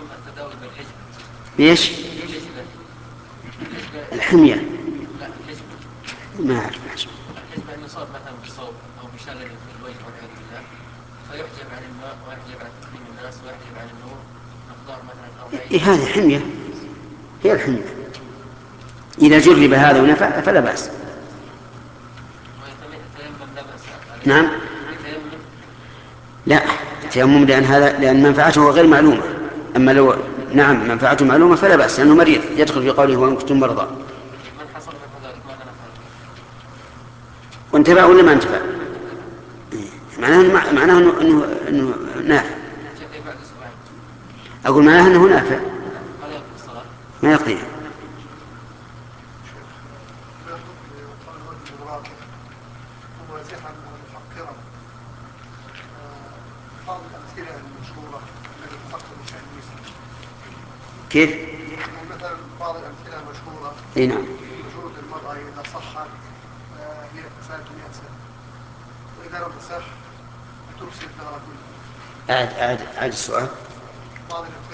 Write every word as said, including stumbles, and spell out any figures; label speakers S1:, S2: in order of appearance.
S1: التداوي بالحجبة.
S2: بإيش؟
S1: الحجبة.
S2: الحمية.
S1: لا الحجبة.
S2: ما أعرف الحجبة.
S1: الحجبة أن يصاب مثلا بالصوت أو بشلل في الوجه والعياذ بالله، فيحجب عن الماء ويحجب عن تكريم الناس ويحجب عن النور مقدار مثلا
S2: إيه
S1: أربعين.
S2: هذه حمية، هي الحمية. إذا جرب هذا ونفع فلا بأس.
S1: ويتيمم لا بأس عليه.
S2: نعم.
S1: يتيمم.
S2: لا التيمم، لأن هذا لأن منفعته غير معلومة. أما لو نعم منفعته معلومة فلا بأس، لأنه مريض يدخل في قوله وإن كنتم مرضى.
S1: من حصل من ذلك ماذا نفعل؟
S2: وانتفع ولا ما انتفع؟ معناه معناه انه انه, إنه نافع.
S1: شيخ بعد أسبوعين.
S2: اقول معناه انه نافع.
S1: هل يقضي الصلاة؟
S2: ما يقضي.
S3: ما حكم قول رجل راكع ومازحا مفكرا؟ بعض الأمثلة المشهورة التي تفكر بشأن المسلم.
S2: كيف؟
S3: يعني مثلا بعض الأمثلة المشهورة
S2: اي نعم.
S3: وجود المرأة إذا صحت هي كفاءة مئة سنة، وإذا لم تصح تفسد الدهر كله.
S2: أعد أعد أعد السؤال.
S3: بعض الأمثلة